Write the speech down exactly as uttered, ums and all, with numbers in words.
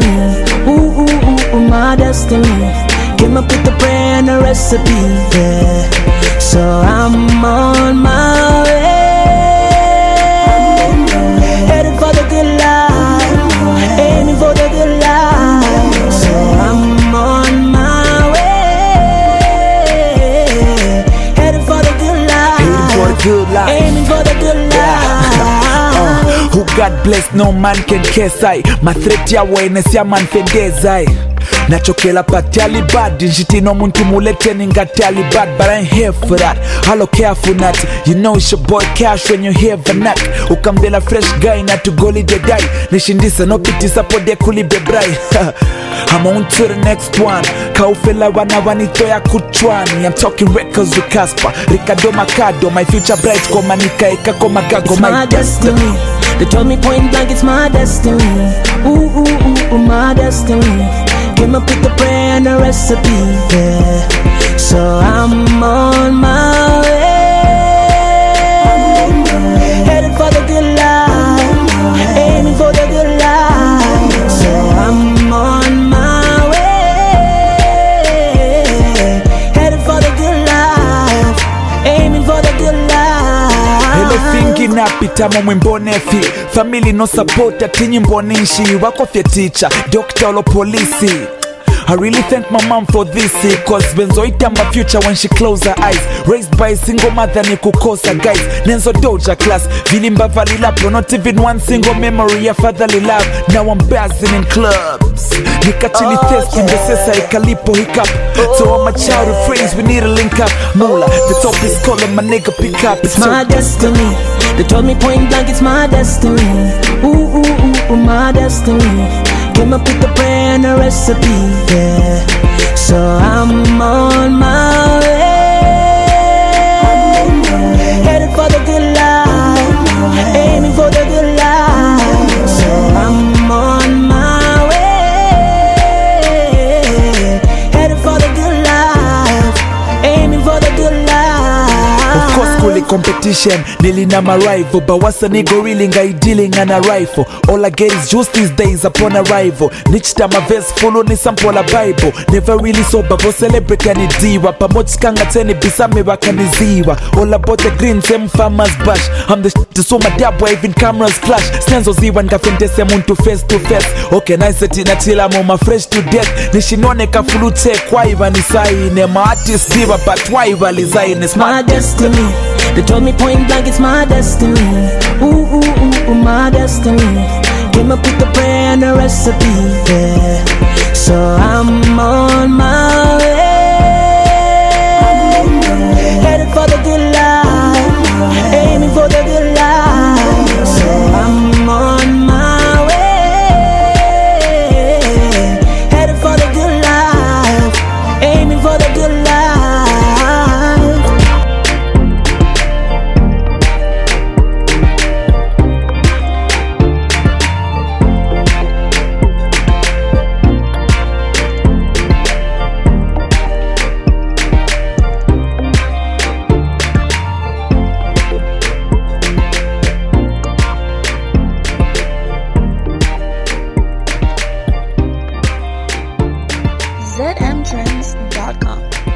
Ooh, ooh, ooh, ooh, my destiny. Came up with the prayer and the recipe, yeah. So I'm on my way, headed for the good life, aiming for the good life. So I'm on my way, headed for the good life, aiming for the good life, aiming for the good life. uh, who God bless no man can kiss I. My threat ya awareness ya man fendeza I. Nachokela patali bad Njitino muntu muleteni ngatali bad. But I ain't here for that, hello careful not. You know it's your boy Cash when you hear Vanak. Ukambela fresh guy na tugoli de die. Nishindisa no pitisa pode kuli bebrai. I'm on to the next one. Kaufela wana wanitoya kuchwani. I'm talking records with Casper, Ricardo Macado. My future bright koma nikaeka koma gago. It's my destiny. They told me point blank it's my destiny. Ooh, ooh, ooh, ooh, my destiny. Came up with the prayer and the recipe, yeah. So I'm on my way, headed for the good life, aiming for the good life. So I'm on my way, headed for the good life, aiming for the good life. Hello thinking napita mo mwimbonefi. Family no support atinyi mbonishi. Wako fye teacher, doctor or police. I really thank my mom for this, cause Benzo ita my future when she close her eyes. Raised by a single mother ni kukosa guys. Nenzo doja class, vilimba valilapo. Not even one single memory ya fatherly love. Now I'm buzzing in clubs. Nikachili oh, thirsty, mbesesa yeah. Ikalipo hiccup. Oh, so all my childhood yeah. friends, we need a link up. Mula, the top is calling my nigga pick up. It's, it's my so destiny. They told me point blank it's my destiny. Ooh, ooh, ooh, ooh, my destiny. Came up with the prayer and the recipe, yeah. So I'm on my way, headed for the good life, aiming for the good life. So I'm on my way, headed for the good life, aiming for the good life. Of course, kuli competition, nilina my rival. But what's a nigga really guy dealing on a rifle? All I get is just these days upon arrival. Nich time a verse follow ni sample a Bible. Never really sober, but celebrate and it diwa. Pamochkanga teni bisame wakaniziwa. All about the green, same farmers bash. I'm the shit, so my dab even cameras clash. Stanzo ziwa ngafende se muntu face to face. Okay, nice it in a chilla mama fresh to death. Nishinone kafulute kwa iwa nisaine. My artist diva, but why iwa lizaine. It's my destiny. They told me point blank it's my destiny. Ooh, ooh, ooh, ooh, my destiny. Came up with the prayer and the recipe, yeah. So I'm on my way, headed for the good life, aiming for the good life. So I'm on my way, headed for the good life, aiming for the good life. Z M Trends dot com